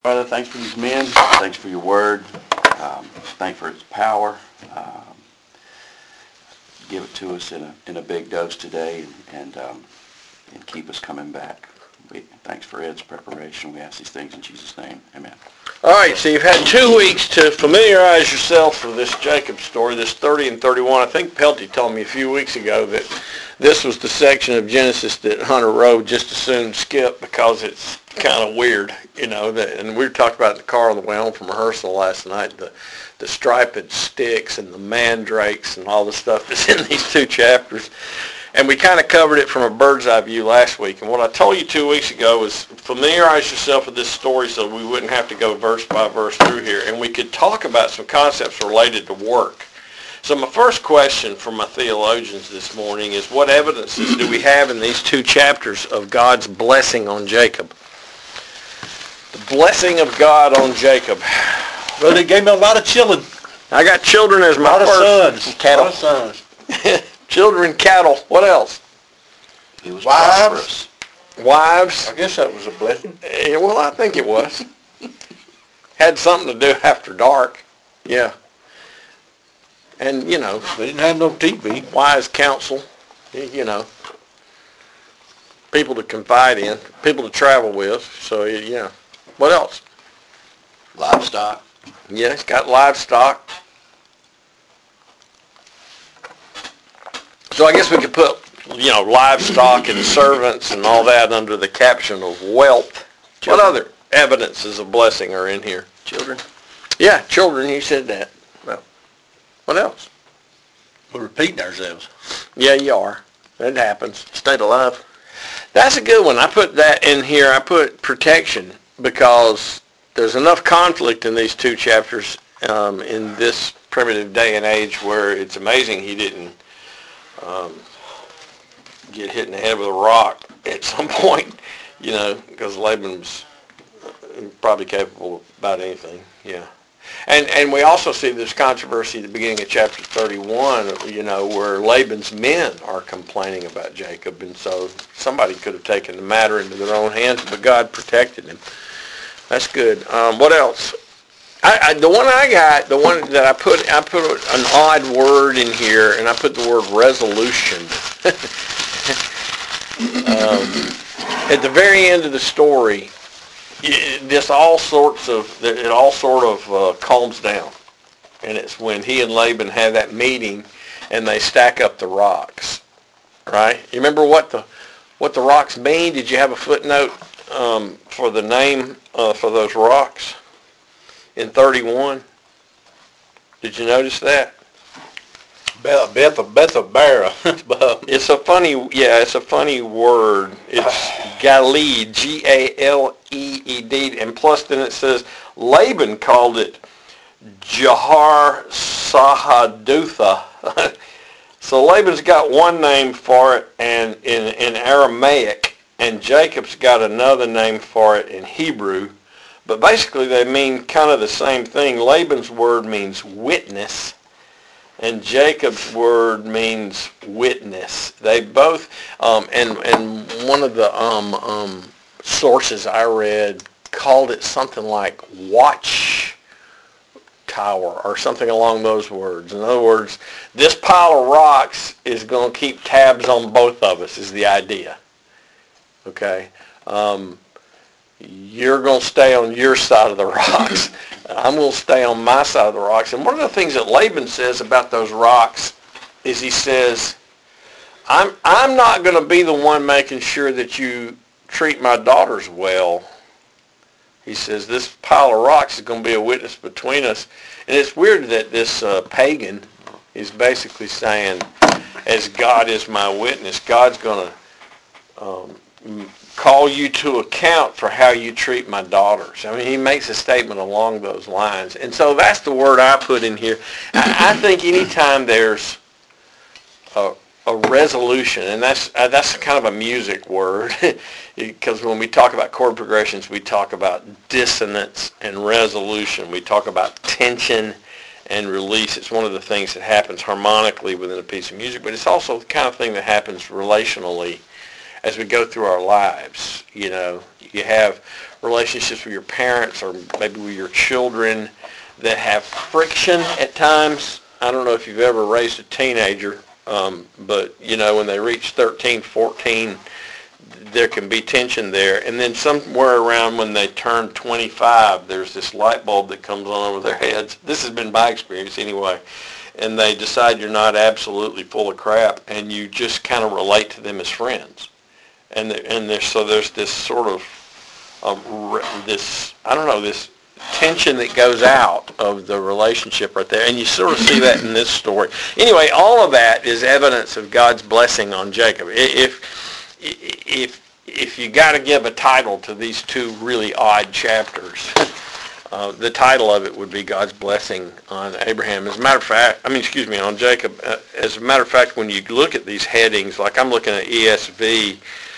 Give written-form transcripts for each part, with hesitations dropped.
Father, thanks for these men. Thanks for your word. Thanks for its power. Give it to us in a big dose today, and keep us coming back. Thanks for Ed's preparation. We ask these things in Jesus' name. Amen. All right, so you've had 2 weeks to familiarize yourself with this Jacob story, this 30 and 31. I think Pelty told me a few weeks ago that this was the section of Genesis that Hunter Rowe just as soon skip because it's kind of weird, and we were talking about it in the car on the way home from rehearsal last night, the striped sticks and the mandrakes and all the stuff that's in these 2 chapters. And we kind of covered it from a bird's eye view last week. And what I told you 2 weeks ago was familiarize yourself with this story so we wouldn't have to go verse by verse through here. And we could talk about some concepts related to work. So my first question for my theologians this morning is, what evidences do we have in these 2 chapters of God's blessing on Jacob? The blessing of God on Jacob. Well, they gave me a lot of children. I got children as my first. A lot of sons. Cattle. A lot of sons. Children, cattle. What else? He was Wives. prosperous. Wives. I guess that was a blessing. Yeah, well, I think it was. Had something to do after dark. Yeah. And, They didn't have no TV. wise counsel, people to confide in, people to travel with. So, yeah. What else? Livestock. Yeah, it's got livestock. So I guess we could put, livestock and servants and all that under the caption of wealth. Children. What other evidences of blessing are in here? Children. Yeah, children, you said that. Well, what else? We're repeating ourselves. Yeah, you are. It happens. Stayed alive. That's a good one. I put that in here. I put protection because there's enough conflict in these 2 chapters in this primitive day and age where it's amazing he didn't get hit in the head with a rock at some point, because Laban was probably capable of about anything. Yeah. And we also see this controversy at the beginning of chapter 31, where Laban's men are complaining about Jacob, and so somebody could have taken the matter into their own hands, but God protected him. That's good. What else? The one I got, the one that I put an odd word in here, and I put the word resolution. At the very end of the story, it all sort of calms down, and it's when he and Laban have that meeting, and they stack up the rocks, right? You remember what the rocks mean? Did you have a footnote for the name for those rocks in 31? Did you notice that? Bethabara. It's a funny word. It's Galeed, G-A-L-E-E-D, and plus then it says Laban called it Jahar Sahadutha. So Laban's got one name for it and in Aramaic, and Jacob's got another name for it in Hebrew. But basically they mean kind of the same thing. Laban's word means witness, and Jacob's word means witness. They both, and one of the sources I read called it something like watch tower or something along those words. In other words, this pile of rocks is going to keep tabs on both of us is the idea. Okay? You're going to stay on your side of the rocks. I'm going to stay on my side of the rocks. And one of the things that Laban says about those rocks is he says, I'm not going to be the one making sure that you treat my daughters well. He says, this pile of rocks is going to be a witness between us. And it's weird that this pagan is basically saying, as God is my witness, God's going to call you to account for how you treat my daughters. I mean, he makes a statement along those lines. And so that's the word I put in here. I think anytime there's a resolution, and that's kind of a music word, because when we talk about chord progressions, we talk about dissonance and resolution. We talk about tension and release. It's one of the things that happens harmonically within a piece of music, but it's also the kind of thing that happens relationally as we go through our lives. You have relationships with your parents or maybe with your children that have friction at times. I don't know if you've ever raised a teenager, but, you know, when they reach 13, 14, there can be tension there. And then somewhere around when they turn 25, there's this light bulb that comes on over their heads. This has been my experience anyway. And they decide you're not absolutely full of crap, and you just kind of relate to them as friends. So there's this sort of, this tension that goes out of the relationship right there. And you sort of see that in this story. Anyway, all of that is evidence of God's blessing on Jacob. If you got to give a title to these two really odd chapters, the title of it would be God's blessing on Abraham. As a matter of fact, on Jacob. As a matter of fact, when you look at these headings, like I'm looking at ESV,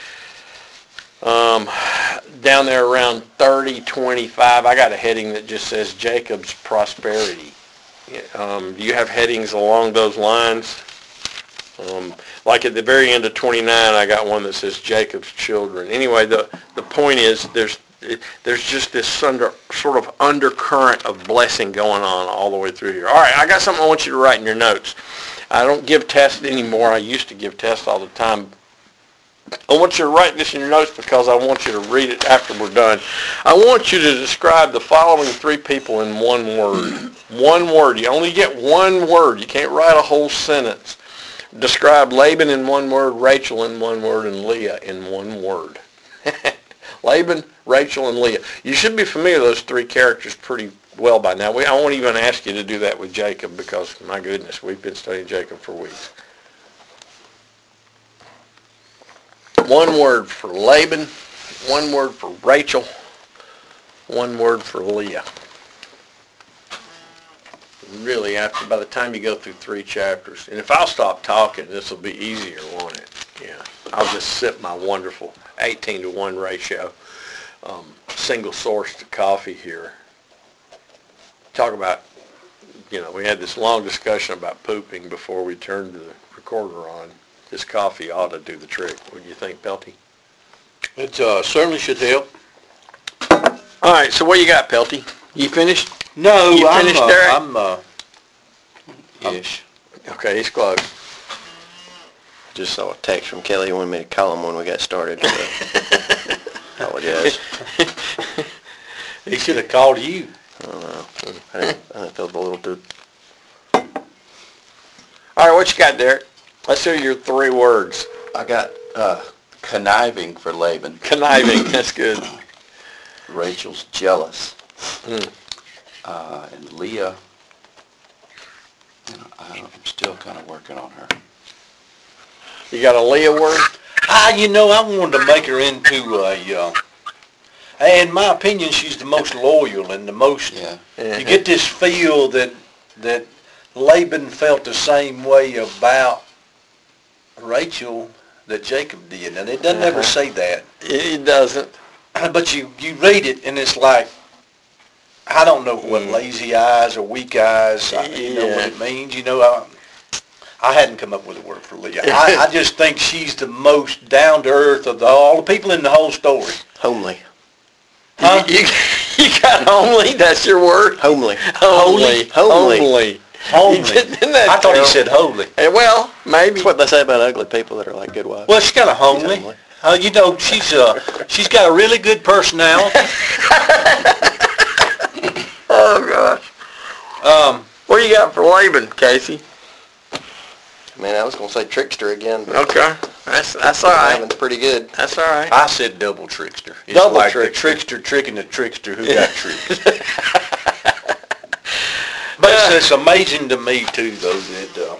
down there around 30:25, I got a heading that just says Jacob's prosperity. Do you have headings along those lines? Like at the very end of 29, I got one that says Jacob's children. Anyway, the point is there's just this sort of undercurrent of blessing going on all the way through here. All right, I got something I want you to write in your notes. I don't give tests anymore. I used to give tests all the time. I want you to write this in your notes because I want you to read it after we're done. I want you to describe the following three people in one word. One word. You only get one word. You can't write a whole sentence. Describe Laban in one word, Rachel in one word, and Leah in one word. Laban, Rachel, and Leah. You should be familiar with those three characters pretty well by now. I won't even ask you to do that with Jacob because, my goodness, we've been studying Jacob for weeks. One word for Laban, one word for Rachel, one word for Leah. Really, by the time you go through 3 chapters, and if I'll stop talking, this will be easier, won't it? Yeah, I'll just sip my wonderful 18-to-1 ratio, single-sourced coffee here. Talk about, we had this long discussion about pooping before we turned the recorder on. This coffee ought to do the trick. What do you think, Pelty? It certainly should help. All right, so what you got, Pelty? You finished? No, You finished, Derek? Ish. Okay, he's close. Just saw a text from Kelly. He wanted me to call him when we got started. So apologize. He should have called you. I don't know. I felt a little too... All right, what you got, Derek? Let's hear your 3 words. I got conniving for Laban. Conniving, that's good. Rachel's jealous. And Leah, I'm still kind of working on her. You got a Leah word? I wanted to make her into in my opinion, she's the most loyal and the most, Yeah. you get this feel that Laban felt the same way about Rachel that Jacob did. And it doesn't ever say that. It doesn't. But you read it and it's like, I don't know what lazy eyes or weak eyes, you know what it means. I hadn't come up with a word for Leah. I just think she's the most down-to-earth of all the people in the whole story. Homely. Huh? You got homely? That's your word? Homely. Homely. Homely. Homely. Isn't that I thought he terrible? said holy. Well, maybe. That's what they say about ugly people that are like good wives. Well, she's got a homely. She's got a really good personality. Oh, gosh. What do you got for Laban, Casey? Man, I was going to say trickster again. But Okay. That's all right. Laban's pretty good. That's all right. I said double trickster. It's Double like trickster. the trickster tricking the trickster who got tricked. But it's amazing to me, too, though, that,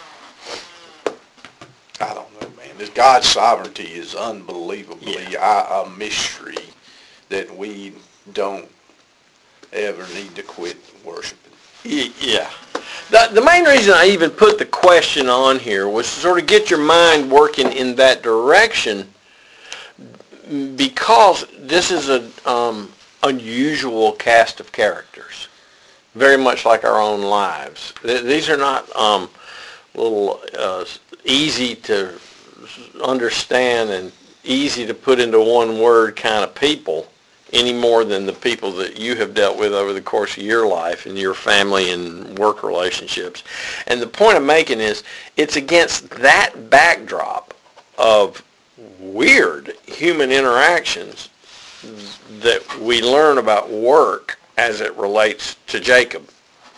I don't know, man. This God's sovereignty is unbelievably a mystery that we don't ever need to quit worshiping. Yeah. The main reason I even put the question on here was to sort of get your mind working in that direction because this is an unusual cast of characters, very much like our own lives. These are not little easy to understand and easy to put into one word kind of people. any more than the people that you have dealt with over the course of your life and your family and work relationships. And the point I'm making is it's against that backdrop of weird human interactions that we learn about work as it relates to Jacob.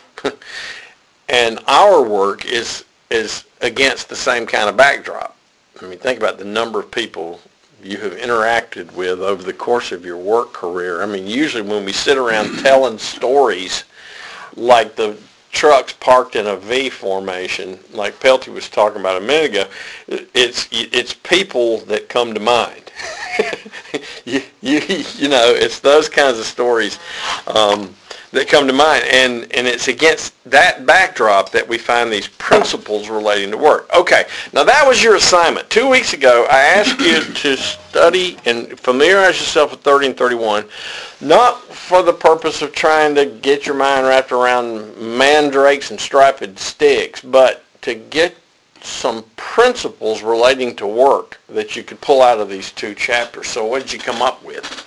And our work is against the same kind of backdrop. I mean, think about the number of people you have interacted with over the course of your work career. I mean, usually when we sit around telling stories like the trucks parked in a V formation, like Pelty was talking about a minute ago, it's people that come to mind. you know, it's those kinds of stories that come to mind, and it's against that backdrop that we find these principles relating to work. Okay, now that was your assignment. 2 weeks ago, I asked you to study and familiarize yourself with 30 and 31, not for the purpose of trying to get your mind wrapped around mandrakes and striped sticks, but to get some principles relating to work that you could pull out of these two chapters. So what did you come up with?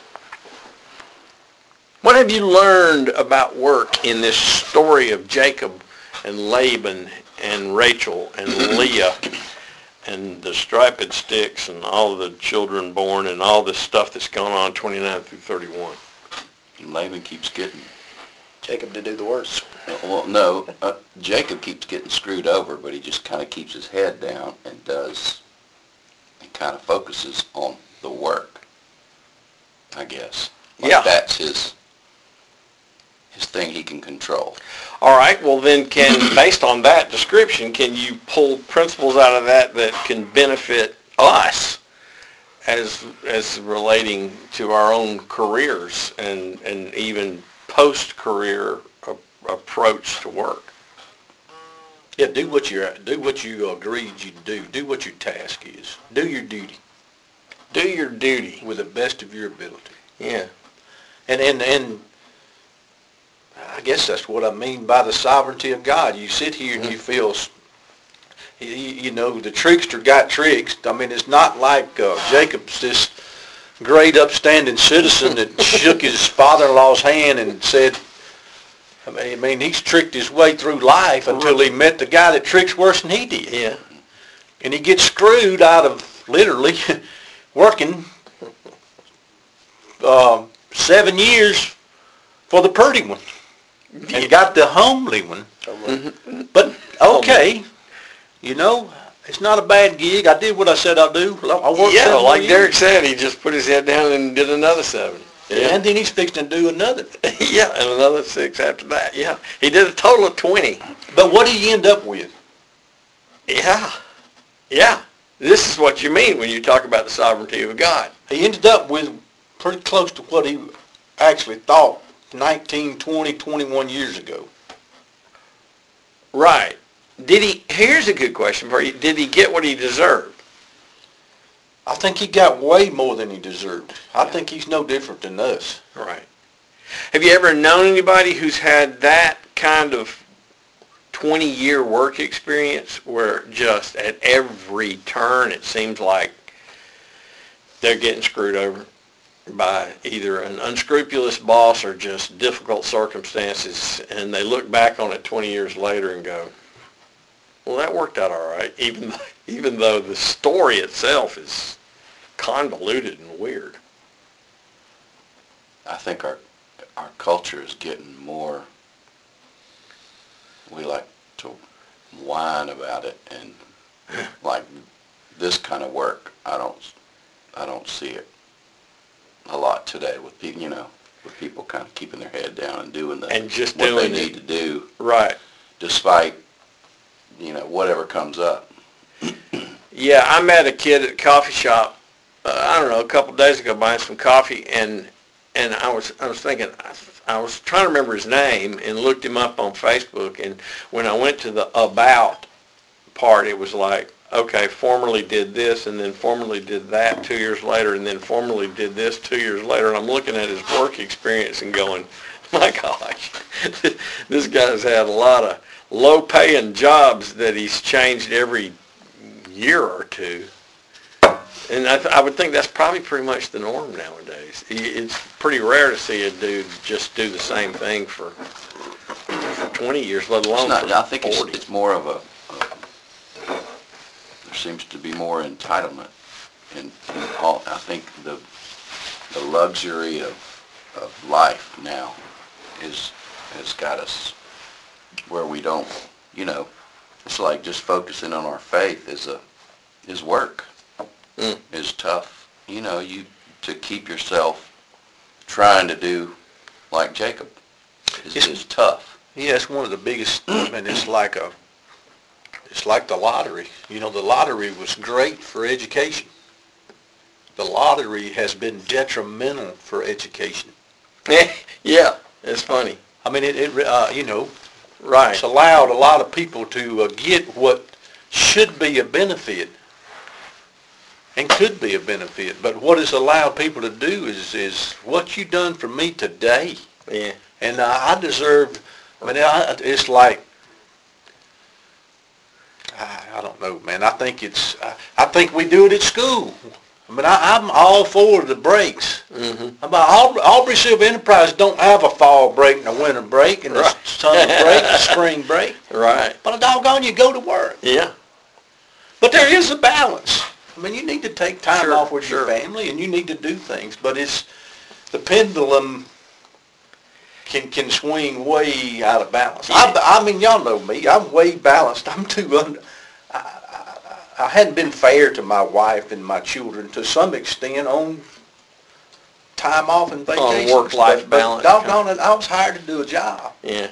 What have you learned about work in this story of Jacob and Laban and Rachel and Leah and the striped sticks and all the children born and all this stuff that's going on 29 through 31? And Laban keeps getting, Jacob to do the work. well, no, Jacob keeps getting screwed over, but he just kind of keeps his head down and kind of focuses on the work, I guess. Like Yeah. That's his thing he can control. All right, well then based on that description, can you pull principles out of that that can benefit us as relating to our own careers and even post-career approach to work? Yeah, do what you agreed you do. Do what your task is. Do your duty Do your duty. with the best of your ability. Yeah. And I guess that's what I mean by the sovereignty of God. You sit here and you feel, you know, the trickster got tricked. I mean, it's not like Jacob's this great upstanding citizen that shook his father-in-law's hand and said, I mean, he's tricked his way through life until he met the guy that tricks worse than he did. Yeah. And he gets screwed out of literally working 7 years for the pretty one. And got the homely one. But, okay, you know, it's not a bad gig. I did what I said I'd do. I worked Yeah, 7 like years. Derek said, he just put his head down and did another 7. Yeah. And then he's fixing to do another. Yeah, and another 6 after that. Yeah. He did a total of 20. But what did he end up with? Yeah. Yeah. This is what you mean when you talk about the sovereignty of God. He ended up with pretty close to what he actually thought 19, 20, 21 years ago. Right. Here's a good question for you. Did he get what he deserved? I think he got way more than he deserved. I think he's no different than us. Right. Have you ever known anybody who's had that kind of 20-year work experience where just at every turn it seems like they're getting screwed over by either an unscrupulous boss or just difficult circumstances, and they look back on it 20 years later and go, well, that worked out all right, even though the story itself is convoluted and weird. I think our culture is getting more, we like to whine about it, and like this kind of work, I don't see it a lot today with people, you know, with people kind of keeping their head down and doing what they need to do. Right. Despite, you know, whatever comes up. Yeah, I met a kid at a coffee shop, I don't know, a couple of days ago buying some coffee, and I was thinking, I was trying to remember his name and looked him up on Facebook, and when I went to the about part, it was like, okay, formerly did this, and then formerly did that 2 years later, and then formerly did this 2 years later, and I'm looking at his work experience and going, my gosh, this guy's had a lot of low-paying jobs that he's changed every year or two. And I would think that's probably pretty much the norm nowadays. It's pretty rare to see a dude just do the same thing for 20 years, let It's alone not, for I think 40. it's more of there seems to be more entitlement in all, I think the luxury of life now has got us where we don't, it's like just focusing on our faith is work, is tough. To keep yourself trying to do like Jacob is tough. Yeah, it's one of the biggest, and it's like the lottery. The lottery was great for education. The lottery has been detrimental for education. Yeah, it's funny. I mean, Right. it's allowed a lot of people to get what should be a benefit and could be a benefit. But what it's allowed people to do is what you done for me today. Yeah. And I deserve, it's like, I don't know, man. I think we do it at school. I'm all for the breaks. Mm-hmm. Aubrey Silver Enterprise don't have a fall break and a winter break and a summer break and a spring break. Right. But a doggone, you go to work. Yeah. But there is a balance. You need to take time Sure, off with sure. your family and you need to do things. But it's, the pendulum can swing way out of balance. Y'all know me. I'm way balanced. I'm too I hadn't been fair to my wife and my children to some extent on time off and vacations. work-life balance. But doggone it, I was hired to do a job. Yeah.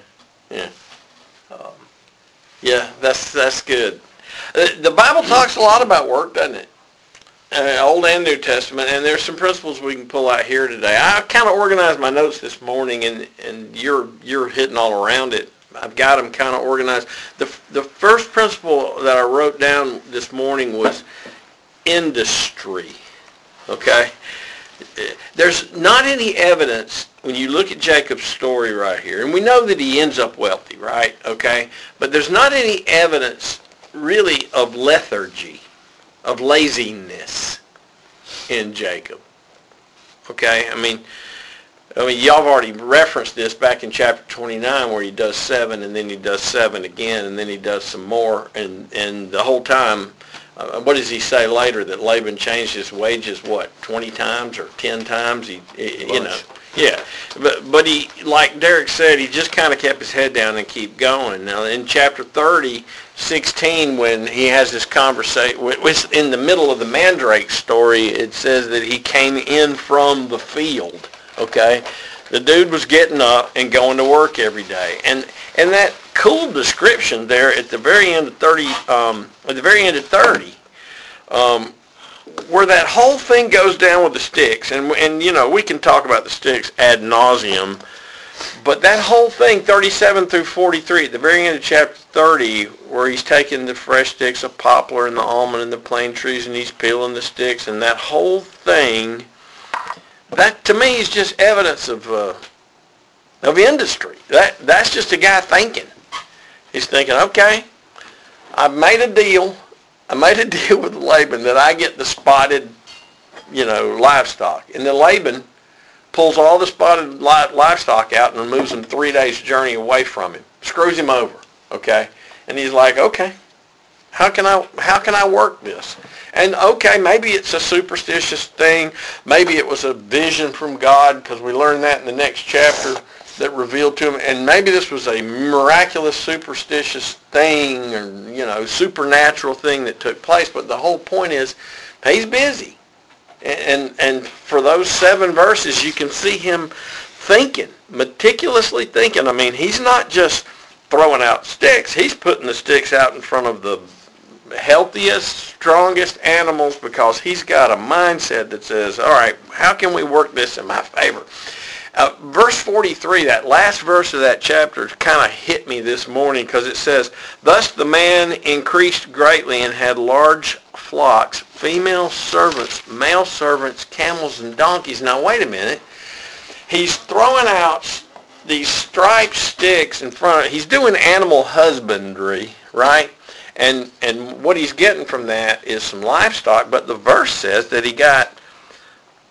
Yeah, that's good. The Bible talks a lot about work, doesn't it? Old and New Testament, and there's some principles we can pull out here today. I kind of organized my notes this morning, and you're hitting all around it. I've got them kind of organized. The first principle that I wrote down this morning was industry. Okay? There's not any evidence when you look at Jacob's story right here, and we know that he ends up wealthy, right? Okay? But there's not any evidence really of lethargy, of laziness in Jacob. Okay? I mean, y'all have already referenced this back in chapter 29 where he does 7 and then he does 7 again and then he does some more and the whole time, what does he say later? That Laban changed his wages, 20 times or 10 times? Yeah. But he, like Derek said, he just kind of kept his head down and keep going. Now in chapter 16, when he has this conversation, in the middle of the Mandrake story, it says that he came in from the field. Okay, the dude was getting up and going to work every day, and that cool description there at the very end of 30, where that whole thing goes down with the sticks, and we can talk about the sticks ad nauseum, but that whole thing, 37 through 43, at the very end of chapter 30, where he's taking the fresh sticks of poplar and the almond and the plane trees, and he's peeling the sticks, and that whole thing. That to me is just evidence of industry. That's just a guy thinking. He's thinking, okay, I've made a deal. I made a deal with Laban that I get the spotted, livestock, and then Laban pulls all the spotted livestock out and moves them 3 days' journey away from him, screws him over. Okay, and he's like, okay, how can I work this? And okay, maybe it's a superstitious thing. Maybe it was a vision from God, because we learn that in the next chapter that revealed to him. And maybe this was a miraculous, superstitious thing, or supernatural thing that took place. But the whole point is, he's busy. And for those 7 verses, you can see him thinking, meticulously thinking. I mean, he's not just throwing out sticks. He's putting the sticks out in front of the healthiest, strongest animals, because he's got a mindset that says, all right, how can we work this in my favor? Verse 43, that last verse of that chapter, kind of hit me this morning, because it says, thus the man increased greatly and had large flocks, female servants, male servants, camels, and donkeys. Now wait a minute. He's throwing out these striped sticks in front of, he's doing animal husbandry, right? And what he's getting from that is some livestock, but the verse says that he got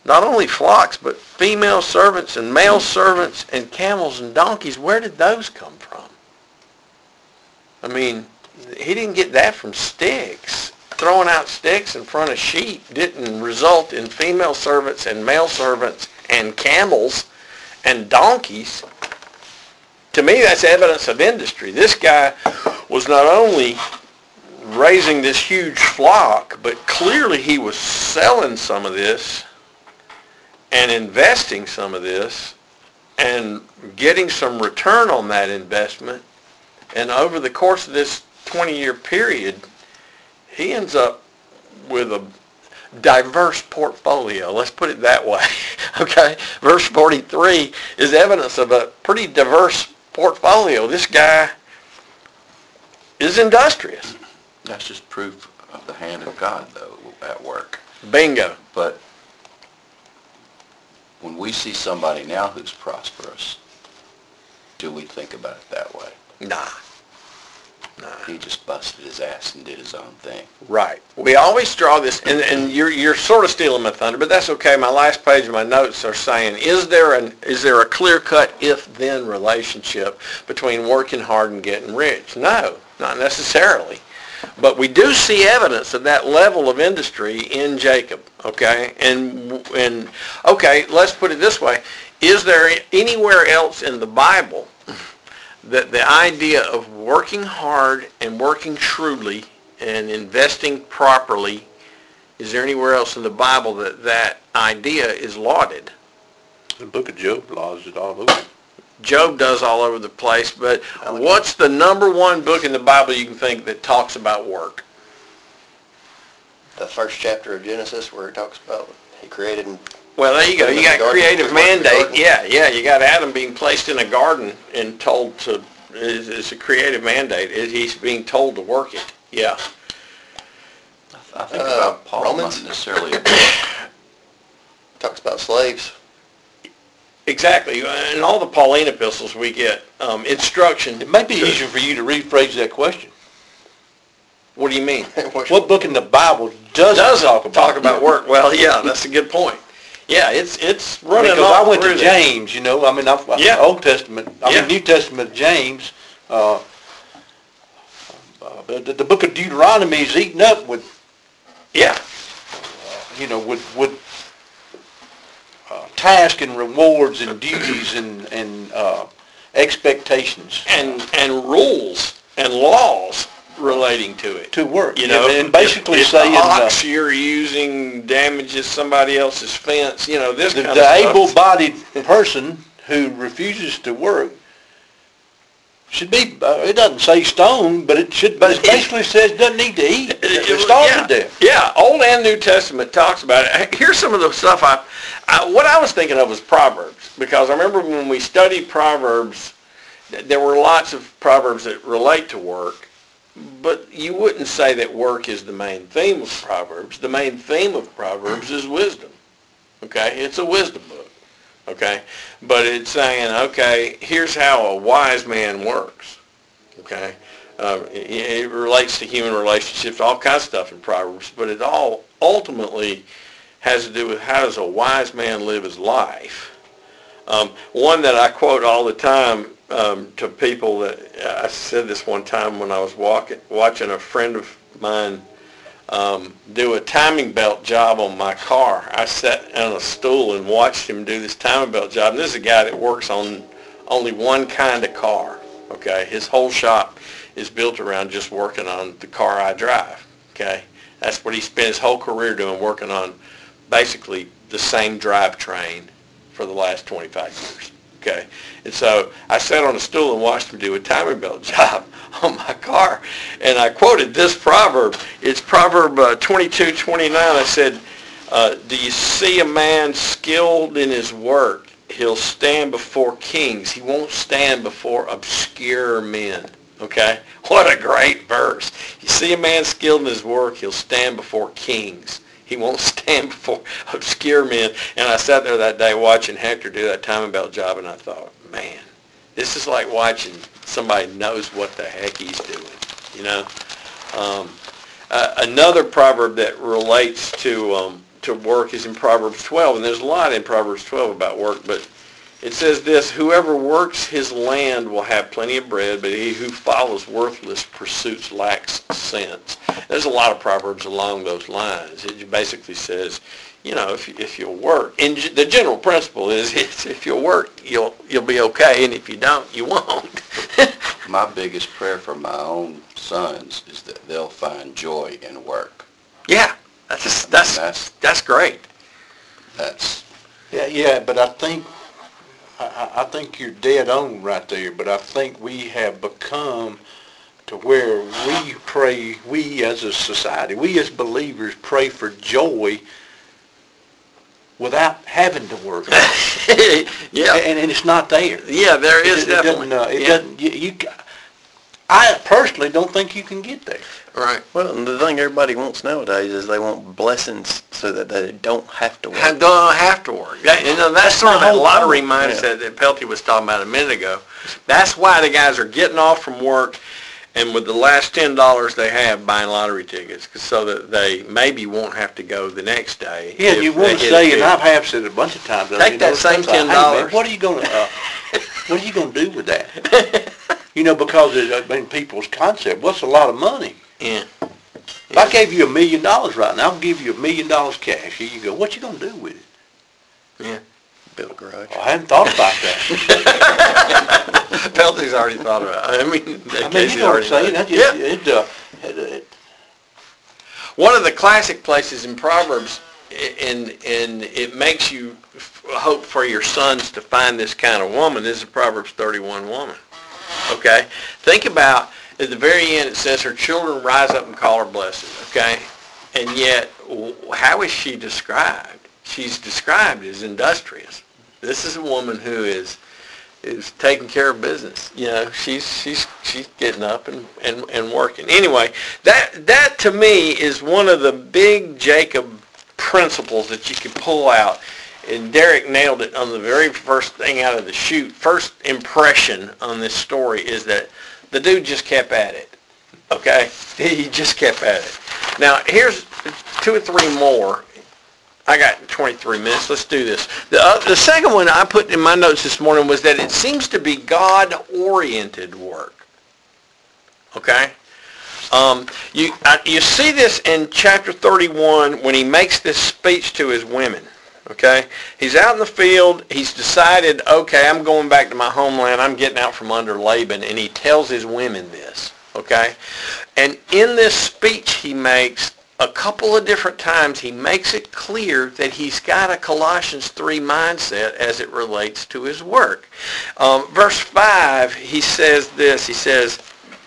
not only flocks, but female servants and male servants and camels and donkeys. Where did those come from? I mean, he didn't get that from sticks. Throwing out sticks in front of sheep didn't result in female servants and male servants and camels and donkeys. To me, that's evidence of industry. This guy was not only raising this huge flock, but clearly he was selling some of this and investing some of this and getting some return on that investment. And over the course of this 20-year period, he ends up with a diverse portfolio. Let's put it that way. Okay? Verse 43 is evidence of a pretty diverse portfolio. This guy is industrious. That's just proof of the hand of God, though, at work. Bingo. But when we see somebody now who's prosperous, do we think about it that way? Nah. He just busted his ass and did his own thing. Right. We always draw this, and you're sort of stealing my thunder, but that's okay. My last page of my notes are saying, is there a clear-cut if-then relationship between working hard and getting rich? No, not necessarily. But we do see evidence of that level of industry in Jacob, okay? And okay, let's put it this way. Is there anywhere else in the Bible that the idea of working hard and working shrewdly and investing properly, is there anywhere else in the Bible that idea is lauded? The book of Job lauds it all over. Job does all over the place, but what's the number one book in the Bible you can think that talks about work? The first chapter of Genesis where it talks about he created and... Well, there you go. You got creative mandate. Yeah, you got Adam being placed in a garden and told to, it's a creative mandate. He's being told to work it. Yeah. I think about Paul, Romans? not necessarily. Talks about slaves. Exactly. In all the Pauline epistles we get instruction. It might be easier for you to rephrase that question. What do you mean? What book in the Bible does talk about work? Well, yeah, that's a good point. Yeah, it's running because off I went to through there. James, you know, I mean, Yeah. Old Testament, Yeah. New Testament, James. The book of Deuteronomy is eaten up with, Yeah. you know, with tasks and rewards and duties and expectations And rules and laws relating to it. to work. You know, and basically if saying the ox you're using damages somebody else's fence, you know, this the kind of stuff. able-bodied person who refuses to work should be, it doesn't say stoned, but it basically says doesn't need to eat. They're starving to death. Yeah, Old and New Testament talks about it. Here's some of the stuff what I was thinking of was Proverbs, because I remember when we studied Proverbs, there were lots of Proverbs that relate to work, but you wouldn't say that work is the main theme of Proverbs. The main theme of Proverbs is wisdom, okay? It's a wisdom book, okay? But it's saying, okay, here's how a wise man works, okay? It relates to human relationships, all kinds of stuff in Proverbs, but it all ultimately has to do with how does a wise man live his life. One that I quote all the time to people, that I said this one time when I was watching a friend of mine do a timing belt job on my car. I sat on a stool and watched him do this timing belt job. And this is a guy that works on only one kind of car, okay? His whole shop is built around just working on the car I drive, okay? That's what he spent his whole career doing, working on basically the same drivetrain for the last 25 years. Okay, and so I sat on a stool and watched him do a timing belt job on my car, and I quoted this proverb. It's Proverb 22:29. I said, "Do you see a man skilled in his work? He'll stand before kings. He won't stand before obscure men." Okay, what a great verse! You see a man skilled in his work, he'll stand before kings. He won't stand before obscure men. And I sat there that day watching Hector do that timing belt job, and I thought, man, this is like watching somebody knows what the heck he's doing, you know. Another proverb that relates to to work is in Proverbs 12, and there's a lot in Proverbs 12 about work, but it says this: whoever works his land will have plenty of bread, but he who follows worthless pursuits lacks sense. There's a lot of Proverbs along those lines. It basically says, you know, if you'll work, and the general principle is if you'll work, you'll be okay, and if you don't, you won't. My biggest prayer for my own sons is that they'll find joy in work. Yeah, that's great. That's Yeah, but I think you're dead on right there, but I think we have become to where we as a society, we as believers pray for joy without having to work. Yeah. And it's not there. Yeah, there is definitely. I personally don't think you can get there. Right. Well, and the thing everybody wants nowadays is they want blessings so that they don't have to work. I don't have to work. That's sort of my that whole lottery point. mindset that Pelty was talking about a minute ago. That's why the guys are getting off from work and with the last $10 they have buying lottery tickets so that they maybe won't have to go the next day. Yeah, if you want they to hit say, a and bid. I have said it a bunch of times. Take that same hey, man, $10. what are you going to do with that? You know, because in people's concept, what's a lot of money? Yeah. If I gave you $1 million right now, I'll give you $1 million cash. Here you go. What you going to do with it? Yeah. Build a garage. Well, I hadn't thought about that. Pelty's already thought about it. I mean, you know what I'm saying? One of the classic places in Proverbs, and it makes you hope for your sons to find this kind of woman. This is a Proverbs 31 woman. Okay? Think about, at the very end it says her children rise up and call her blessed. Okay? And yet, how is she described? She's described as industrious. This is a woman who is taking care of business. You know, she's getting up and working. Anyway, that to me is one of the big Jacob principles that you can pull out. And Derek nailed it on the very first thing out of the chute. First impression on this story is that the dude just kept at it. Okay? He just kept at it. Now, here's 2 or 3 more. I got 23 minutes. Let's do this. The second one I put in my notes this morning was that it seems to be God-oriented work. Okay? You see this in chapter 31 when he makes this speech to his women. Okay? He's out in the field. He's decided, okay, I'm going back to my homeland. I'm getting out from under Laban. And he tells his women this. Okay? And in this speech he makes, a couple of different times he makes it clear that he's got a Colossians 3 mindset as it relates to his work. Verse 5, he says this. He says,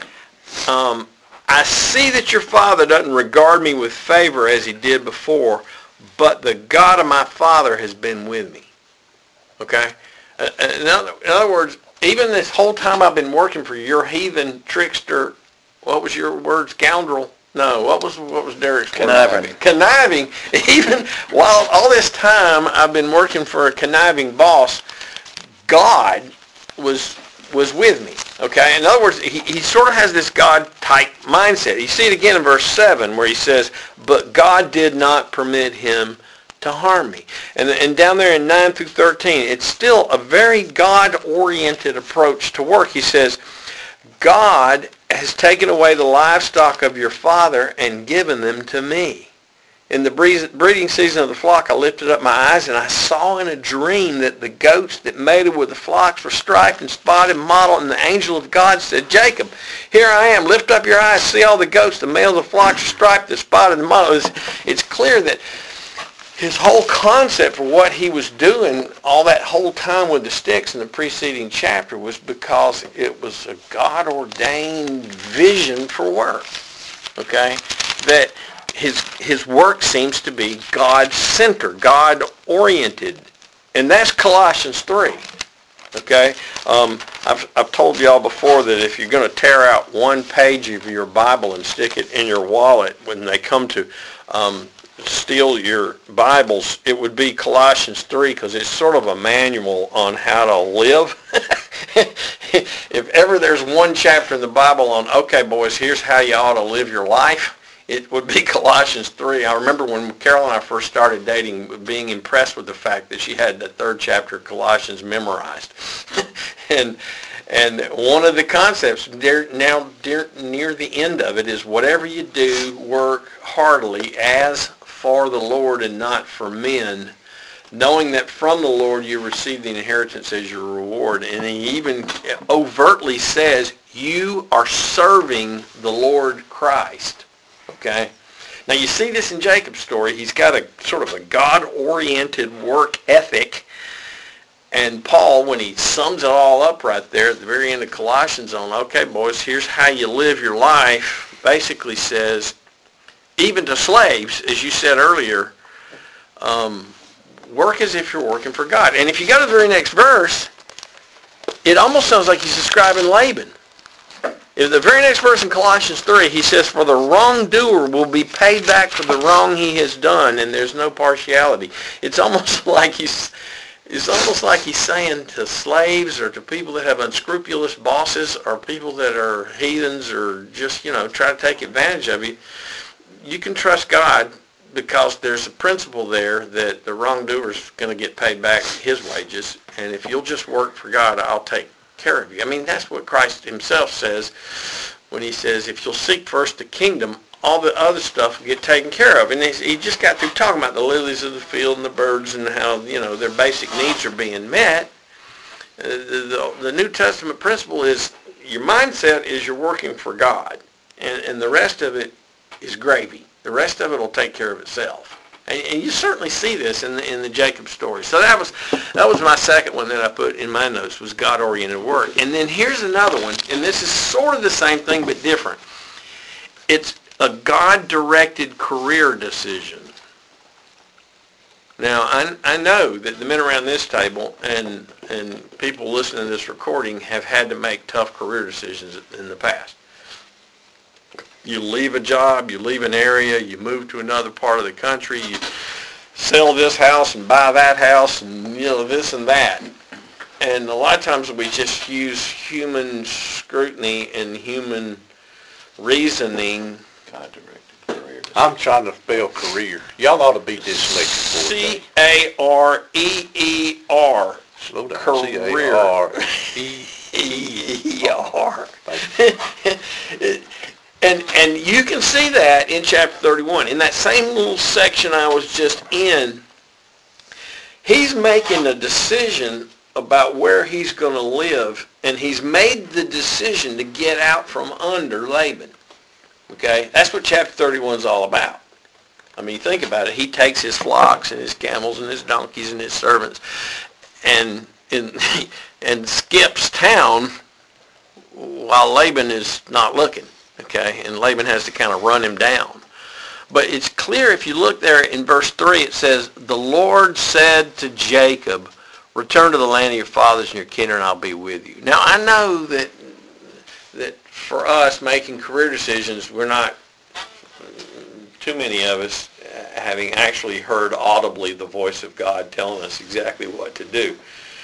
I see that your father doesn't regard me with favor as he did before, but the God of my father has been with me. Okay? In other words, even this whole time I've been working for your heathen trickster, what was your word, scoundrel? No, what was Derek's word? Conniving. Even while all this time I've been working for a conniving boss, God was with me. Okay? In other words, he sort of has this God-type mindset. You see it again in verse 7 where he says, but God did not permit him to harm me. And down there in 9 through 13, it's still a very God-oriented approach to work. He says, God has taken away the livestock of your father and given them to me. In the breeding season of the flock, I lifted up my eyes and I saw in a dream that the goats that mated with the flocks were striped and spotted and mottled, and the angel of God said, Jacob, here I am, lift up your eyes, see all the goats, the males of the flocks are striped, the spotted and mottled. It's clear that his whole concept for what he was doing all that whole time with the sticks in the preceding chapter was because it was a God-ordained vision for work. Okay? That his work seems to be God-centered, God-oriented. And that's Colossians 3. Okay? I've told y'all before that if you're going to tear out one page of your Bible and stick it in your wallet when they come to steal your Bibles, it would be Colossians 3 because it's sort of a manual on how to live. If ever there's one chapter in the Bible on, okay, boys, here's how you ought to live your life, it would be Colossians 3. I remember when Carol and I first started dating, being impressed with the fact that she had the 3rd chapter of Colossians memorized. and one of the concepts near the end of it is, whatever you do, work heartily as for the Lord and not for men, knowing that from the Lord you receive the inheritance as your reward. And he even overtly says, you are serving the Lord Christ. Okay? Now you see this in Jacob's story. He's got a sort of a God-oriented work ethic. And Paul, when he sums it all up right there at the very end of Colossians on, okay, boys, here's how you live your life, basically says, even to slaves, as you said earlier, work as if you're working for God. And if you go to the very next verse, it almost sounds like he's describing Laban. In the very next verse in Colossians 3, he says, for the wrongdoer will be paid back for the wrong he has done, and there's no partiality. It's almost like he's saying to slaves or to people that have unscrupulous bosses or people that are heathens or just, try to take advantage of you, you can trust God, because there's a principle there that the wrongdoer's going to get paid back his wages, and if you'll just work for God, I'll take care of you. I mean, that's what Christ himself says when he says, if you'll seek first the kingdom, all the other stuff will get taken care of. And he just got through talking about the lilies of the field and the birds and how, their basic needs are being met. The New Testament principle is your mindset is you're working for God, and the rest of it is gravy. The rest of it will take care of itself. And you certainly see this in the Jacob story. So that was my second one that I put in my notes, was God-oriented work. And then here's another one, and this is sort of the same thing but different. It's a God-directed career decision. Now, I know that the men around this table and people listening to this recording have had to make tough career decisions in the past. You leave a job, you leave an area, you move to another part of the country, you sell this house and buy that house and, this and that. And a lot of times we just use human scrutiny and human reasoning. God-directed career. I'm trying to spell career. Y'all ought to be dyslexic. C-A-R-E-E-R. Slow down. Career. C-A-R-E-E-R. And you can see that in chapter 31. In that same little section I was just in, he's making a decision about where he's going to live, and he's made the decision to get out from under Laban. Okay? That's what chapter 31 is all about. I mean, think about it. He takes his flocks and his camels and his donkeys and his servants and skips town while Laban is not looking. Okay, and Laban has to kind of run him down. But it's clear if you look there in verse 3, it says, the Lord said to Jacob, return to the land of your fathers and your kindred, and I'll be with you. Now, I know that for us making career decisions, we're not, too many of us, having actually heard audibly the voice of God telling us exactly what to do.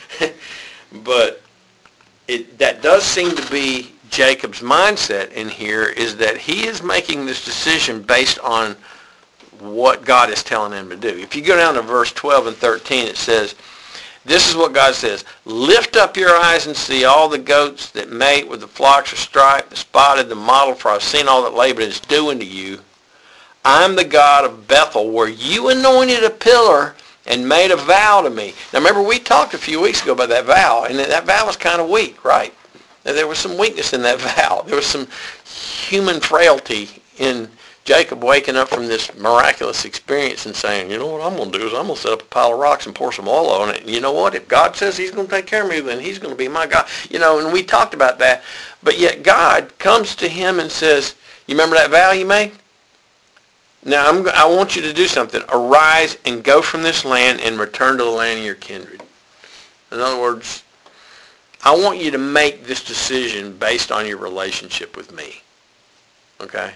But that does seem to be Jacob's mindset in here, is that he is making this decision based on what God is telling him to do. If you go down to verse 12 and 13, it says, this is what God says, lift up your eyes and see all the goats that mate with the flocks are striped, the spotted, the mottled, for I've seen all that Laban is doing to you. I'm the God of Bethel, where you anointed a pillar and made a vow to me. Now remember, we talked a few weeks ago about that vow, and that vow was kind of weak, right? There was some weakness in that vow. There was some human frailty in Jacob waking up from this miraculous experience and saying, you know what I'm going to do is I'm going to set up a pile of rocks and pour some oil on it. And you know what? If God says he's going to take care of me, then he's going to be my God. And we talked about that. But yet God comes to him and says, you remember that vow you made? Now I want you to do something. Arise and go from this land and return to the land of your kindred. In other words, I want you to make this decision based on your relationship with me. Okay?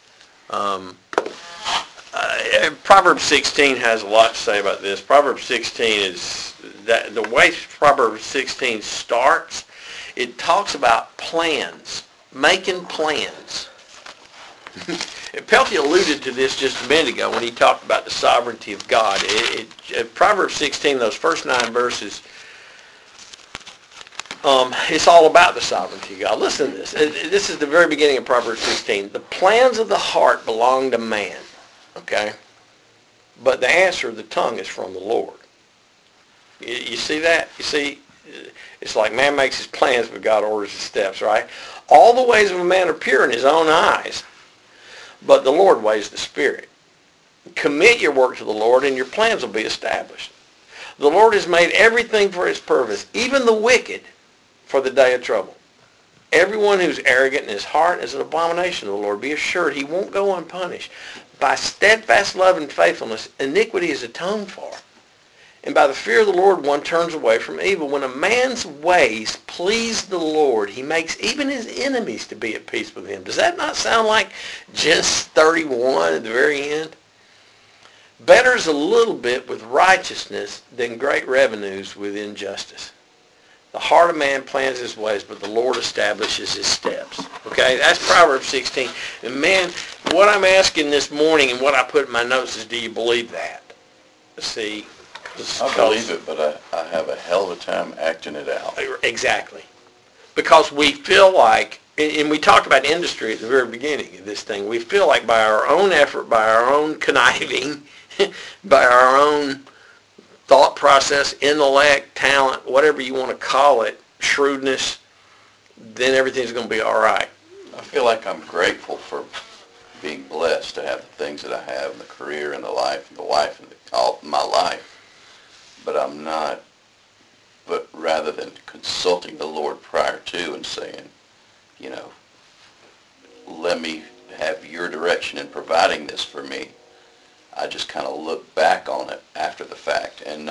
Proverbs 16 has a lot to say about this. Proverbs 16 is, that the way Proverbs 16 starts, it talks about plans, making plans. Peltier alluded to this just a minute ago when he talked about the sovereignty of God. Proverbs 16, those first 9 verses, it's all about the sovereignty of God. Listen to this. This is the very beginning of Proverbs 16. The plans of the heart belong to man, okay? But the answer of the tongue is from the Lord. You see that? You see, it's like man makes his plans, but God orders his steps, right? All the ways of a man are pure in his own eyes, but the Lord weighs the spirit. Commit your work to the Lord, and your plans will be established. The Lord has made everything for his purpose, even the wicked, for the day of trouble. Everyone who's arrogant in his heart is an abomination to the Lord. Be assured he won't go unpunished. By steadfast love and faithfulness, iniquity is atoned for. And by the fear of the Lord, one turns away from evil. When a man's ways please the Lord, he makes even his enemies to be at peace with him. Does that not sound like Genesis 31 at the very end? Better is a little bit with righteousness than great revenues with injustice. The heart of man plans his ways, but the Lord establishes his steps. Okay, that's Proverbs 16. And man, what I'm asking this morning and what I put in my notes is, do you believe that? See, I believe it, but I have a hell of a time acting it out. Exactly. Because we feel like, and we talked about industry at the very beginning of this thing, we feel like by our own effort, by our own conniving, by our own thought process, intellect, talent, whatever you want to call it, shrewdness, then everything's going to be all right. I feel like I'm grateful for being blessed to have the things that I have, the career and the life and the wife and all my life. But I'm not, but rather than consulting the Lord prior to and saying, you know, let me have your direction in providing this for me, I just kind of look back on it after the fact and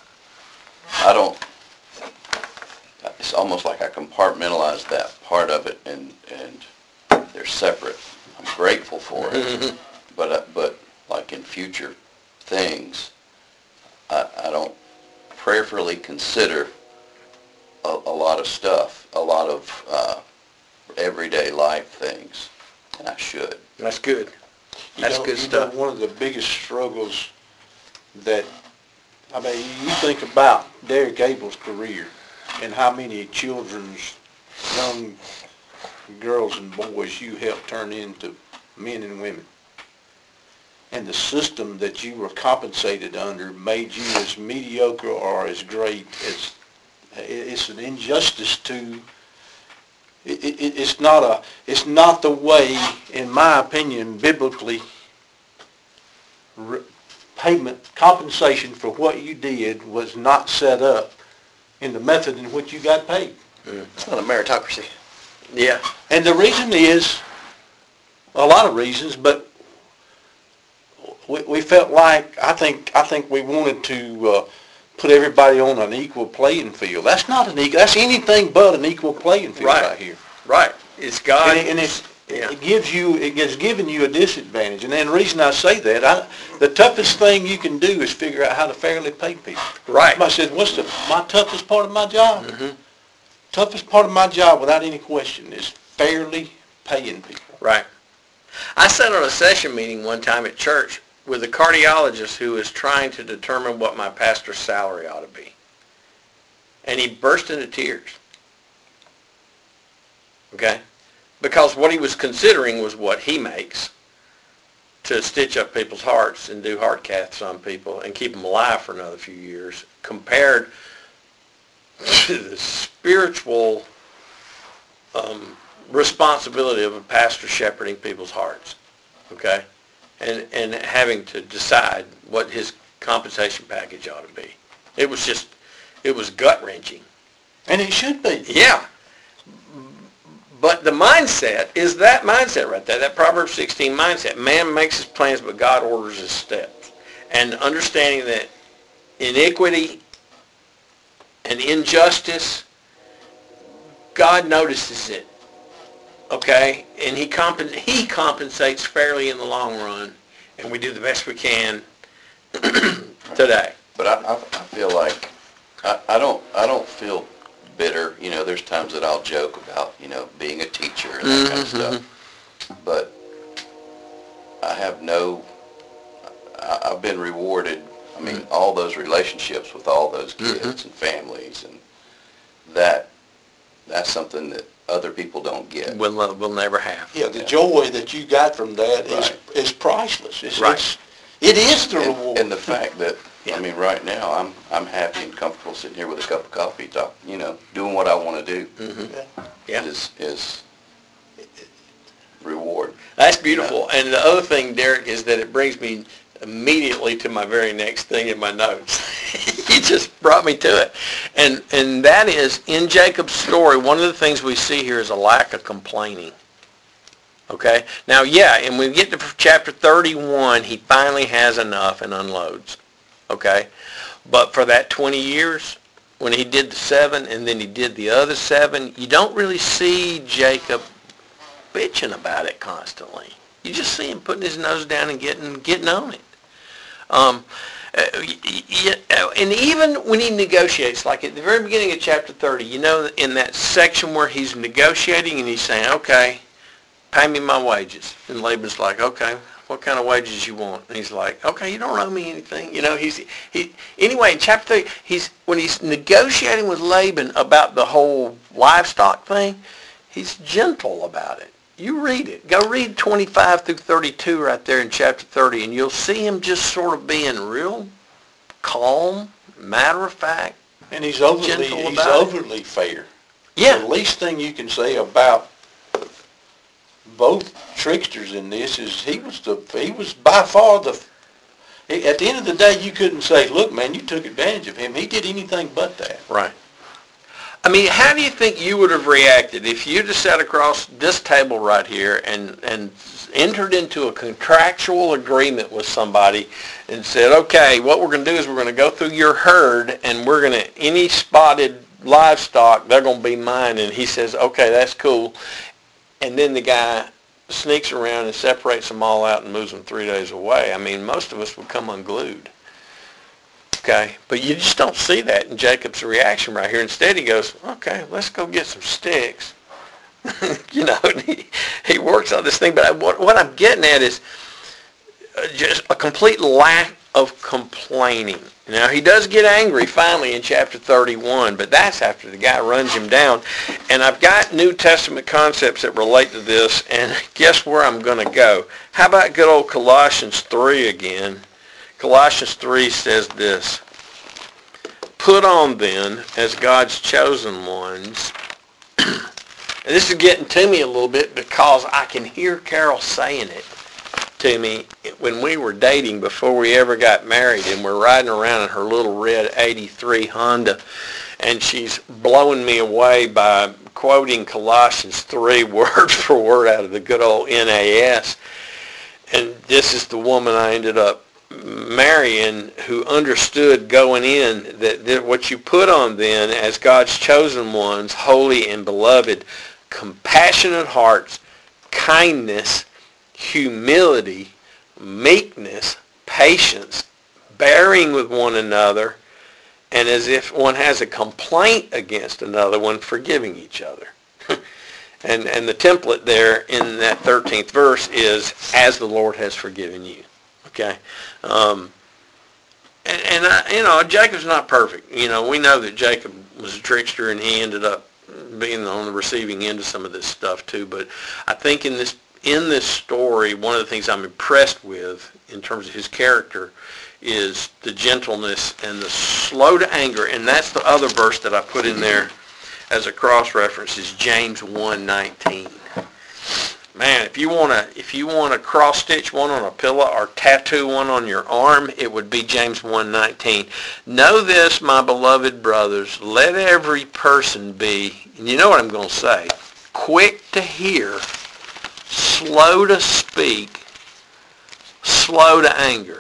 it's almost like I compartmentalize that part of it and they're separate. I'm grateful for it, but like in future things, I don't prayerfully consider a lot of stuff, a lot of everyday life things, and I should. That's good. That's good stuff. One of the biggest struggles that, I mean, you think about Derek Abel's career and how many children's, young girls and boys you helped turn into men and women. And the system that you were compensated under made you as mediocre or as great as, it's an injustice to, it's not the way, in my opinion, biblically, payment, compensation for what you did was not set up in the method in which you got paid. It's not a meritocracy. Yeah. And the reason is, a lot of reasons, but we felt like, I think we wanted to put everybody on an equal playing field. That's not an equal, that's anything but an equal playing field right here. Right. It's God. And it gives given you a disadvantage. And then the reason I say that, the toughest thing you can do is figure out how to fairly pay people. Right. Somebody said, what's my toughest part of my job? Mm-hmm. Toughest part of my job, without any question, is fairly paying people. Right. I sat on a session meeting one time at church with a cardiologist who was trying to determine what my pastor's salary ought to be. And he burst into tears. Okay? Because what he was considering was what he makes to stitch up people's hearts and do heart caths on people and keep them alive for another few years, compared to the spiritual responsibility of a pastor shepherding people's hearts. Okay? And having to decide what his compensation package ought to be. It was gut-wrenching. And it should be. Yeah. But the mindset is that mindset right there, that Proverbs 16 mindset. Man makes his plans, but God orders his steps. And understanding that iniquity and injustice, God notices it. Okay? And he compensates fairly in the long run, and we do the best we can today. But I feel like I don't feel bitter. You know, there's times that I'll joke about, you know, being a teacher and that kind of stuff. But I have no, I've been rewarded, I mean, all those relationships with all those kids and families, and that's something that other people don't get. We'll never have. Yeah, the joy that you got from that is priceless. It is the reward. And the fact that, I mean, right now, I'm happy and comfortable sitting here with a cup of coffee, doing what I want to do. Yeah. Is reward. That's beautiful. And the other thing, Derek, is that it brings me immediately to my very next thing in my notes. You just brought me to it. And that is, in Jacob's story, one of the things we see here is a lack of complaining. Okay? Now, and when we get to chapter 31, he finally has enough and unloads. Okay? But for that 20 years, when he did the 7 and then he did the other 7, you don't really see Jacob bitching about it constantly. You just see him putting his nose down and getting on it. And even when he negotiates, like at the very beginning of chapter 30, in that section where he's negotiating and he's saying, okay, pay me my wages. And Laban's like, okay, what kind of wages you want? And he's like, okay, you don't owe me anything. Anyway, in chapter 30, when he's negotiating with Laban about the whole livestock thing, he's gentle about it. You read it. Go read 25 through 32 right there in chapter 30, and you'll see him just sort of being real calm, matter of fact, and he's overly fair. Yeah. The least thing you can say about both tricksters in this is he was by far at the end of the day, you couldn't say, look, man, you took advantage of him. He did anything but that. Right. I mean, how do you think you would have reacted if you'd have sat across this table right here and entered into a contractual agreement with somebody and said, okay, what we're going to do is we're going to go through your herd and we're going to, any spotted livestock, they're going to be mine. And he says, okay, that's cool. And then the guy sneaks around and separates them all out and moves them 3 days away. I mean, most of us would come unglued. Okay, but you just don't see that in Jacob's reaction right here. Instead, he goes, okay, let's go get some sticks. And he works on this thing. But what I'm getting at is just a complete lack of complaining. Now, he does get angry finally in chapter 31, but that's after the guy runs him down. And I've got New Testament concepts that relate to this, and guess where I'm going to go? How about good old Colossians 3 again? Colossians 3 says this, put on then as God's chosen ones. And this is getting to me a little bit because I can hear Carol saying it to me when we were dating before we ever got married, and we're riding around in her little red 83 Honda, and she's blowing me away by quoting Colossians 3 word for word out of the good old NAS. And this is the woman I ended up marrying, who understood going in that what you put on then as God's chosen ones, holy and beloved, compassionate hearts, kindness, humility, meekness, patience, bearing with one another, and as if one has a complaint against another one, forgiving each other. and the template there in that 13th verse is, as the Lord has forgiven you. Okay, Jacob's not perfect. We know that Jacob was a trickster, and he ended up being on the receiving end of some of this stuff too. But I think in this story, one of the things I'm impressed with in terms of his character is the gentleness and the slow to anger, and that's the other verse that I put in there as a cross reference is James 1:19. Man, if you want to cross stitch one on a pillow or tattoo one on your arm, it would be James 1:19. Know this, my beloved brothers, let every person be, and you know what I'm going to say, quick to hear, slow to speak, slow to anger.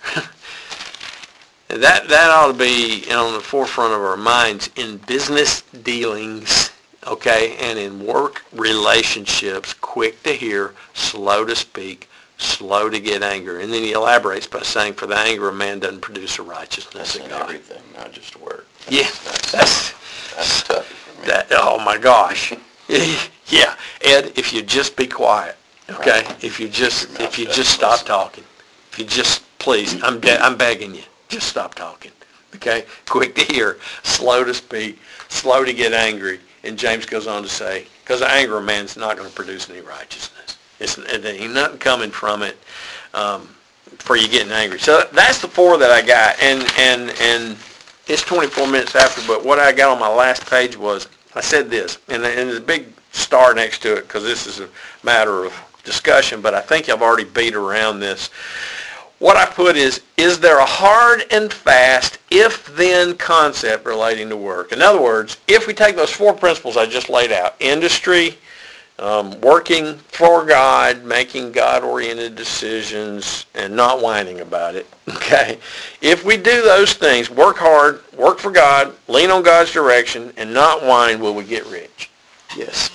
That ought to be on the forefront of our minds in business dealings, okay, and in work relationships, quick to hear, slow to speak, slow to get anger. And then he elaborates by saying, for the anger of man doesn't produce a righteousness of God. Everything, not just work. Yeah, that's tough for me. Oh my gosh. Yeah, Ed, if you just be quiet. Okay? If you just stop talking. If you just, please, I'm begging you, just stop talking. Okay? Quick to hear, slow to speak, slow to get angry. And James goes on to say, because the anger of man's not going to produce any righteousness. There ain't nothing coming from it for you getting angry. So that's the 4 that I got. And it's 24 minutes after, but what I got on my last page was, I said this, and there's a big star next to it because this is a matter of discussion, but I think I've already beat around this. What I put is there a hard and fast if-then concept relating to work? In other words, if we take those 4 principles I just laid out, industry, working for God, making God-oriented decisions, and not whining about it, okay? If we do those things, work hard, work for God, lean on God's direction, and not whine, will we get rich? Yes.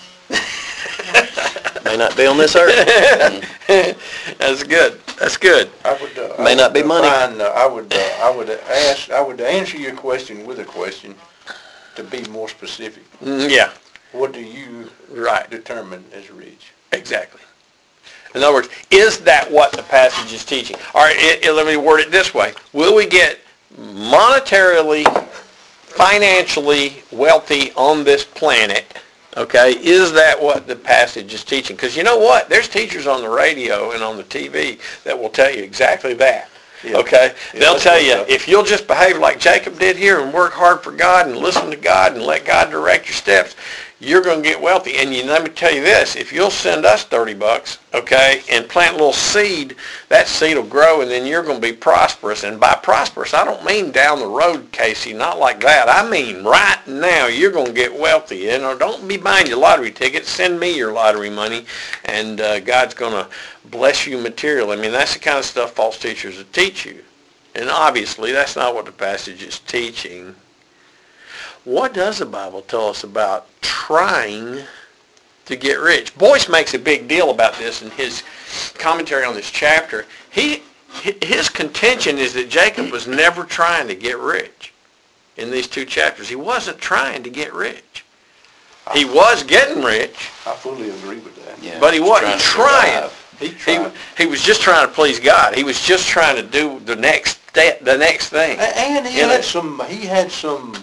May not be on this earth. That's good. That's good. May not be money. I would answer your question with a question to be more specific. Yeah. What do you determine as rich? Exactly. In other words, is that what the passage is teaching? All right, let me word it this way. Will we get monetarily, financially wealthy on this planet? Okay, is that what the passage is teaching? Because you know what? There's teachers on the radio and on the TV that will tell you exactly that. Yeah. Okay? Yeah, they'll tell you, if you'll just behave like Jacob did here and work hard for God and listen to God and let God direct your steps, you're going to get wealthy. And let me tell you this, if you'll send us $30, okay, and plant a little seed, that seed will grow and then you're going to be prosperous. And by prosperous, I don't mean down the road, Casey, not like that. I mean right now you're going to get wealthy. You know, don't be buying your lottery tickets. Send me your lottery money and God's going to bless you materially. I mean, that's the kind of stuff false teachers will teach you. And obviously, that's not what the passage is teaching. What does the Bible tell us about trying to get rich? Boyce makes a big deal about this in his commentary on this chapter. His contention is that Jacob was never trying to get rich in these 2 chapters. He wasn't trying to get rich. He was getting rich. I fully agree with that. Yeah, but he wasn't trying. He was just trying to please God. He was just trying to do the next step, the next thing. And he had some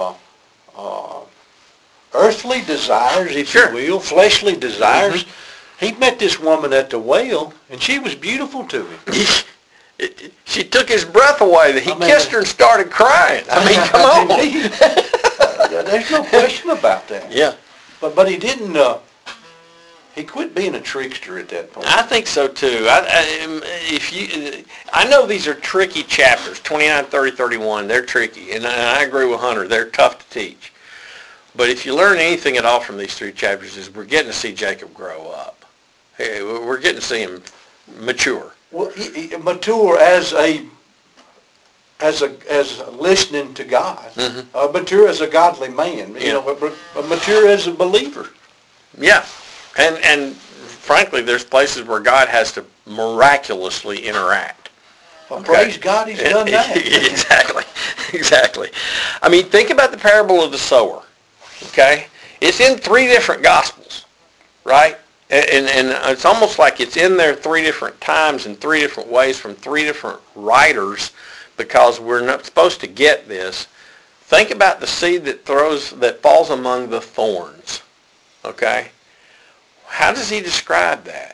earthly desires, if you will, fleshly desires. Mm-hmm. He met this woman at the well, and she was beautiful to him. She took his breath away. He kissed her and started crying. I mean, come on. There's no question about that. Yeah. But he didn't. He quit being a trickster at that point. I think so too. I know these are tricky chapters, 29, 30, 31. They're tricky, and I agree with Hunter. They're tough to teach. But if you learn anything at all from these 3 chapters, is we're getting to see Jacob grow up. Hey, we're getting to see him mature. Well, mature as listening to God. Mm-hmm. Mature as a godly man. You know, mature as a believer. Yeah. And frankly, there's places where God has to miraculously interact. Well, praise God, he's done that. Exactly. I mean, think about the parable of the sower, okay? It's in 3 different Gospels, right? And it's almost like it's in there 3 different times in 3 different ways from 3 different writers because we're not supposed to get this. Think about the seed that falls among the thorns, okay? How does he describe that?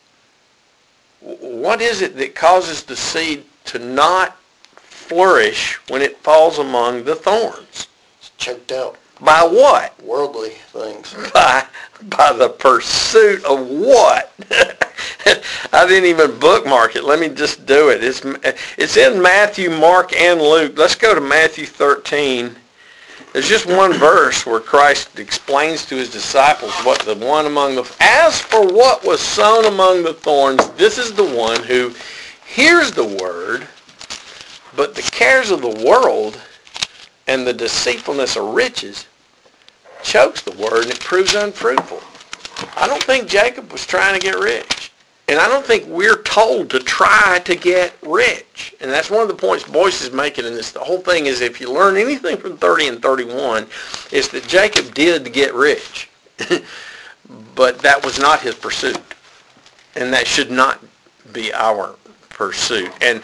What is it that causes the seed to not flourish when it falls among the thorns? It's choked out. By what? Worldly things. By the pursuit of what? I didn't even bookmark it. Let me just do it. It's in Matthew, Mark, and Luke. Let's go to Matthew 13. There's just one verse where Christ explains to his disciples what the one among the... As for what was sown among the thorns, this is the one who hears the word, but the cares of the world and the deceitfulness of riches chokes the word and it proves unfruitful. I don't think Jacob was trying to get rich. And I don't think we're told to try to get rich. And that's one of the points Boyce is making in this. The whole thing is if you learn anything from 30 and 31, is that Jacob did get rich. But that was not his pursuit. And that should not be our pursuit. And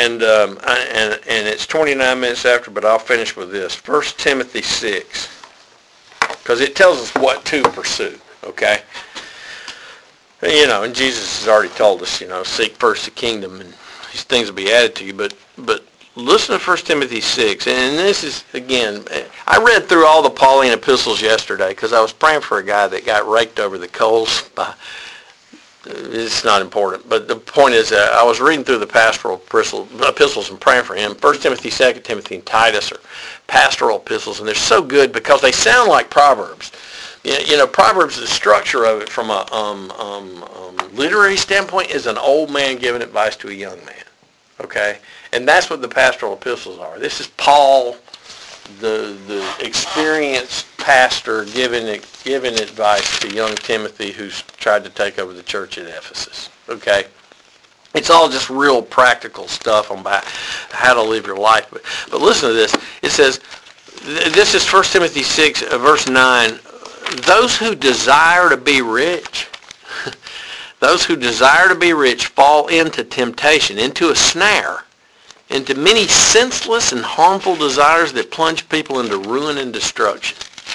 it's 29 minutes after, but I'll finish with this. 1 Timothy 6, because it tells us what to pursue, okay? And Jesus has already told us, seek first the kingdom, and these things will be added to you. But listen to 1 Timothy 6, and this is, again, I read through all the Pauline epistles yesterday because I was praying for a guy that got raked over the coals by, it's not important, but the point is I was reading through the pastoral epistles and praying for him. 1 Timothy, 2 Timothy, and Titus are pastoral epistles, and they're so good because they sound like Proverbs. Proverbs, the structure of it from a literary standpoint is an old man giving advice to a young man, okay? And that's what the pastoral epistles are. This is Paul, the experienced pastor, giving advice to young Timothy who's tried to take over the church at Ephesus, okay? It's all just real practical stuff on how to live your life. But listen to this. It says, this is 1 Timothy 6, verse 9, those who desire to be rich, fall into temptation, into a snare, into many senseless and harmful desires that plunge people into ruin and destruction.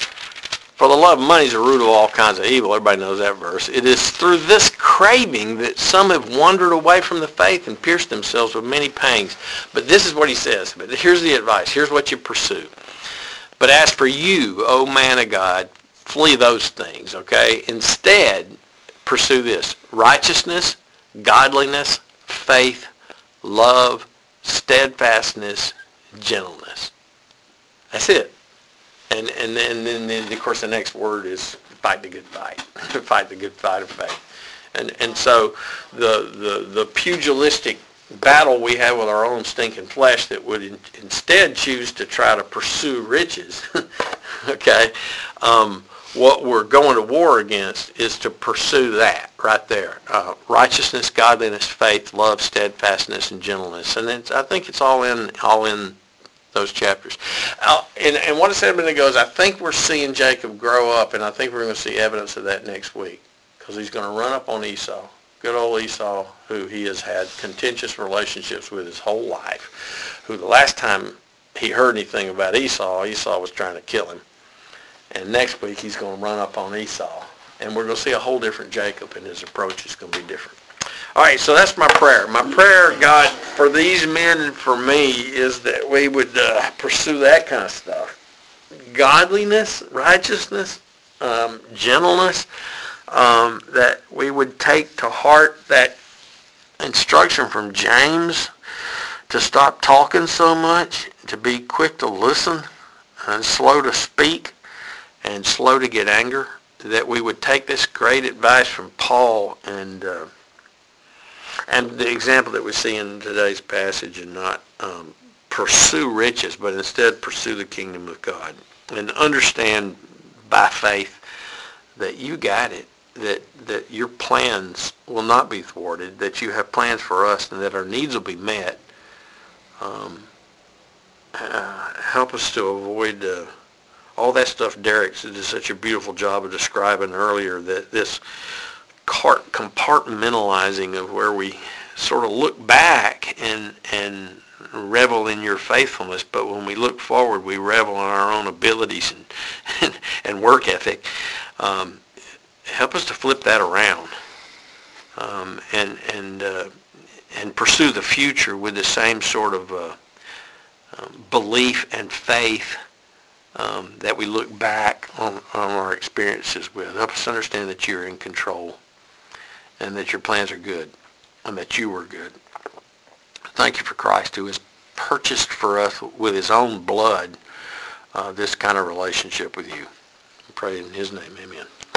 For the love of money is the root of all kinds of evil. Everybody knows that verse. It is through this craving that some have wandered away from the faith and pierced themselves with many pangs. But this is what he says. But here's the advice. Here's what you pursue. But as for you, O man of God, flee those things, okay? Instead, pursue this: righteousness, godliness, faith, love, steadfastness, gentleness. That's it. And then, of course, the next word is fight the good fight. Fight the good fight of faith. And so the pugilistic battle we have with our own stinking flesh that would instead choose to try to pursue riches, okay, what we're going to war against is to pursue that right there. Righteousness, godliness, faith, love, steadfastness, and gentleness. And I think it's all in those chapters. And what I said a minute ago is I think we're seeing Jacob grow up, and I think we're going to see evidence of that next week, because he's going to run up on Esau. Good old Esau, who he has had contentious relationships with his whole life, who the last time he heard anything about Esau was trying to kill him. And next week he's going to run up on Esau. And we're going to see a whole different Jacob, and his approach is going to be different. All right, so that's my prayer. My prayer, God, for these men and for me is that we would pursue that kind of stuff. Godliness, righteousness, gentleness, that we would take to heart that instruction from James to stop talking so much, to be quick to listen and slow to speak and slow to get anger, that we would take this great advice from Paul and the example that we see in today's passage and not pursue riches, but instead pursue the kingdom of God and understand by faith that you got it, that your plans will not be thwarted, that you have plans for us and that our needs will be met. Help us to avoid all that stuff Derek did such a beautiful job of describing earlier, that this compartmentalizing of where we sort of look back and revel in your faithfulness, but when we look forward, we revel in our own abilities and work ethic. Help us to flip that around and pursue the future with the same sort of belief and faith that we look back on our experiences with. Help us understand that you're in control and that your plans are good and that you were good. Thank you for Christ, who has purchased for us with his own blood this kind of relationship with you. I pray in his name, amen.